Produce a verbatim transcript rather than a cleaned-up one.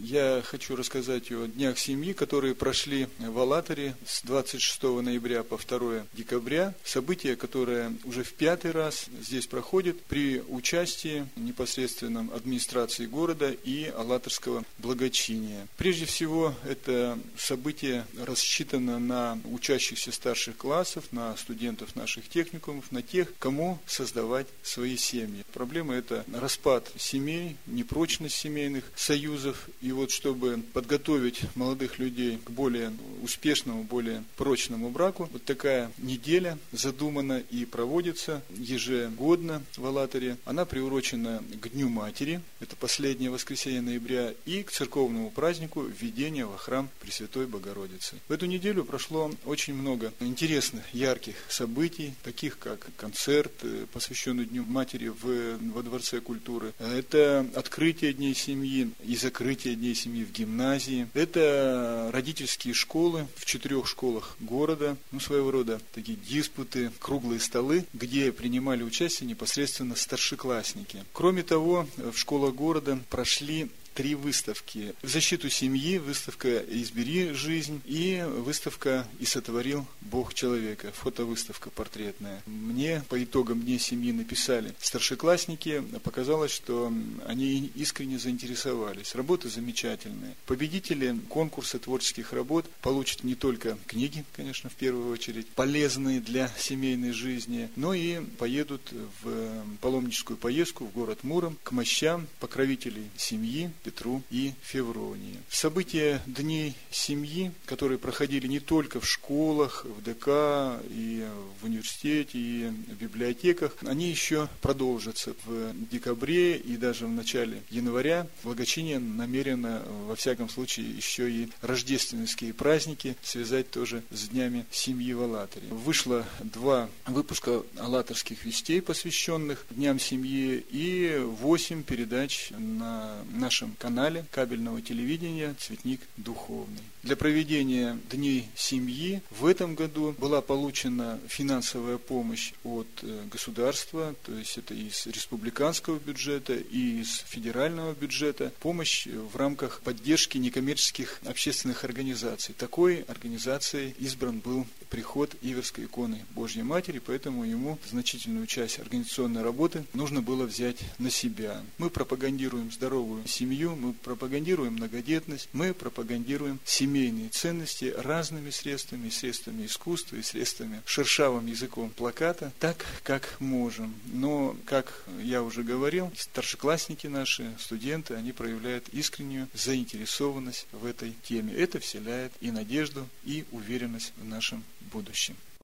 я хочу рассказать о Днях семьи, которые прошли в Алатыре с двадцать шестого ноября по второе декабря. Событие, которое уже в пятый раз здесь проходит при участии непосредственном администрации города и алатырского благочиния. Прежде всего, это событие рассчитано на учащихся старших классов, на студентов наших техникумов, на тех, кому создавать свои семьи. Проблема – это распад семей, непрочность семейных союзов. И вот чтобы подготовить молодых людей к более успешному, более прочному браку, вот такая неделя задумана и проводится ежегодно в Алатыре. Она приурочена к Дню Матери, это последнее воскресенье ноября, и к церковному празднику введения во храм Пресвятой Богородицы. В эту неделю прошло очень много интересных, ярких событий, таких как концерт, посвященный Дню Матери в, во Дворце культуры. Это открытие Дней семьи и закрытие Дней семьи в гимназии. Это родительские школы в четырех школах города, ну, своего рода такие диспуты, круглые столы, где принимали участие непосредственно старшеклассники. Кроме того, в школах города прошли три выставки. В защиту семьи выставка «Избери жизнь» и выставка «И сотворил Бог человека», фотовыставка портретная. Мне по итогам Дней семьи написали старшеклассники, показалось, что они искренне заинтересовались. Работы замечательные. Победители конкурса творческих работ получат не только книги, конечно, в первую очередь, полезные для семейной жизни, но и поедут в паломническую поездку в город Муром к мощам покровителей семьи Петру и Февронии. События Дней семьи, которые проходили не только в школах, в ДК, и в университете, и в библиотеках, они еще продолжатся в декабре и даже в начале января. Благочиние намерено, во всяком случае, еще и рождественские праздники связать тоже с Днями семьи в Алатыре. Вышло два выпуска алатырских вестей, посвященных Дням семьи, и восемь передач на нашем канале кабельного телевидения «Цветник духовный». Для проведения Дней семьи в этом году была получена финансовая помощь от государства, то есть это из республиканского бюджета и из федерального бюджета, помощь в рамках поддержки некоммерческих общественных организаций. Такой организацией избран был приход Иверской иконы Божьей Матери, поэтому ему значительную часть организационной работы нужно было взять на себя. Мы пропагандируем здоровую семью, мы пропагандируем многодетность, мы пропагандируем семейные ценности разными средствами, средствами искусства и средствами шершавым языком плаката, так как можем. Но, как я уже говорил, старшеклассники наши, студенты, они проявляют искреннюю заинтересованность в этой теме. Это вселяет и надежду, и уверенность в нашем будущем.